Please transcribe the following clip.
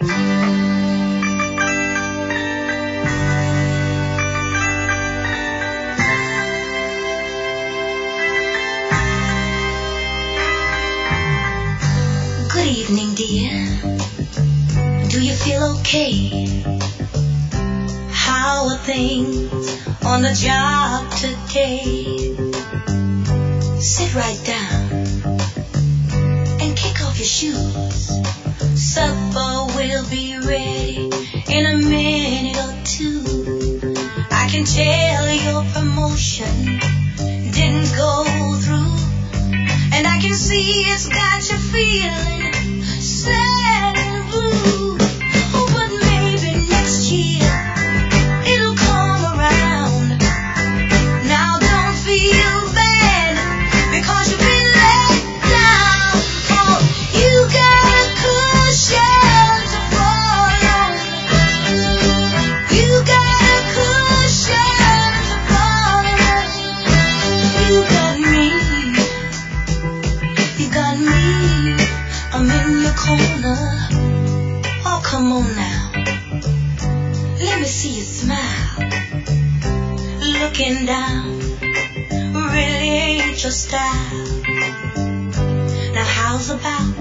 Good evening, dear. Do you feel okay? How are things on the job today? Sit right down and kick off your shoes. Supper will be ready in a minute or two. I can tell your promotion didn't go through, and I can see it's got you feeling sad and blue. Oh, but maybe next year it'll come around. Now don't feel bad because you've been let down. Oh, you got a cushion to fall on. You got a cushion to fall on. You got me. You got me. I'm in your corner. Oh, come on now. Let me see you smile. Looking down really ain't your style. Now how's about